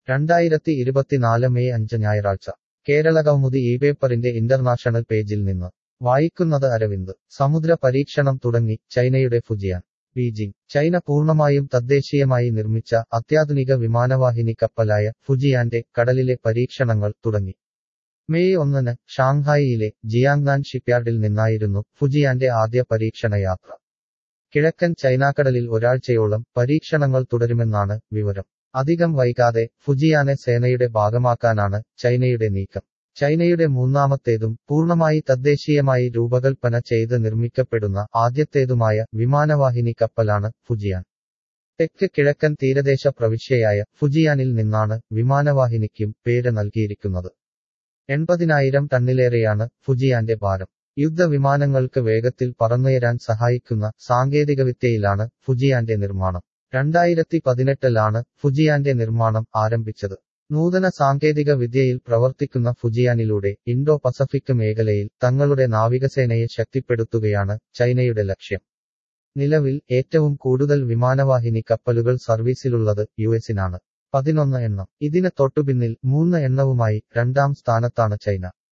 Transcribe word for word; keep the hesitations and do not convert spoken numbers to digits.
രണ്ടായിരത്തി ഇരുപത്തിനാല് മെയ് അഞ്ച് ഞായറാഴ്ച കേരളകൗമുദി ഈ പേപ്പറിന്റെ ഇന്റർനാഷണൽ പേജിൽ നിന്ന് വായിക്കുന്നത് അരവിന്ദ് സമുദ്ര പരീക്ഷണം തുടങ്ങി ചൈനയുടെ ഫുജിയാൻ ബീജിംഗ് ചൈന പൂർണ്ണമായും തദ്ദേശീയമായി നിർമ്മിച്ച അത്യാധുനിക വിമാനവാഹിനി കപ്പലായ ഫുജിയാന്റെ കടലിലെ പരീക്ഷണങ്ങൾ തുടങ്ങി മെയ് ഒന്നിന് ഷാങ്ഹായിയിലെ ജിയാങ്നാൻ ഷിപ്പ്യാർഡിൽ നിന്നായിരുന്നു ഫുജിയാന്റെ ആദ്യ പരീക്ഷണ യാത്ര കിഴക്കൻ ചൈനാക്കടലിൽ ഒരാഴ്ചയോളം പരീക്ഷണങ്ങൾ തുടരുമെന്നാണ് വിവരം അധികം വൈകാതെ ഫുജിയാനെ സേനയുടെ ഭാഗമാക്കാനാണ് ചൈനയുടെ നീക്കം ചൈനയുടെ മൂന്നാമത്തേതും പൂർണ്ണമായി തദ്ദേശീയമായി രൂപകൽപ്പന ചെയ്ത് നിർമ്മിക്കപ്പെടുന്ന ആദ്യത്തേതുമായ വിമാനവാഹിനി കപ്പലാണ് ഫുജിയാൻ തെക്ക് കിഴക്കൻ തീരദേശ പ്രവിശ്യയായ ഫുജിയാനിൽ നിന്നാണ് വിമാനവാഹിനിക്കും പേര് നൽകിയിരിക്കുന്നത് എൺപതിനായിരം ടണ്ണിലേറെയാണ് ഫുജിയാന്റെ ഭാരം യുദ്ധവിമാനങ്ങൾക്ക് വേഗത്തിൽ പറന്നുയരാൻ സഹായിക്കുന്ന സാങ്കേതികവിദ്യയിലാണ് ഫുജിയാന്റെ നിർമ്മാണം രണ്ടായിരത്തി പതിനെട്ടിലാണ് ഫുജിയാന്റെ നിർമ്മാണം ആരംഭിച്ചത് നൂതന സാങ്കേതിക വിദ്യയിൽ പ്രവർത്തിക്കുന്ന ഫുജിയാനിലൂടെ ഇൻഡോ പസഫിക് മേഖലയിൽ തങ്ങളുടെ നാവികസേനയെ ശക്തിപ്പെടുത്തുകയാണ് ചൈനയുടെ ലക്ഷ്യം നിലവിൽ ഏറ്റവും കൂടുതൽ വിമാനവാഹിനി കപ്പലുകൾ സർവീസിലുള്ളത് യുഎസിനാണ് പതിനൊന്ന് എണ്ണം ഇതിന് തൊട്ടുപിന്നിൽ മൂന്ന് എണ്ണവുമായി രണ്ടാം സ്ഥാനത്താണ് ചൈന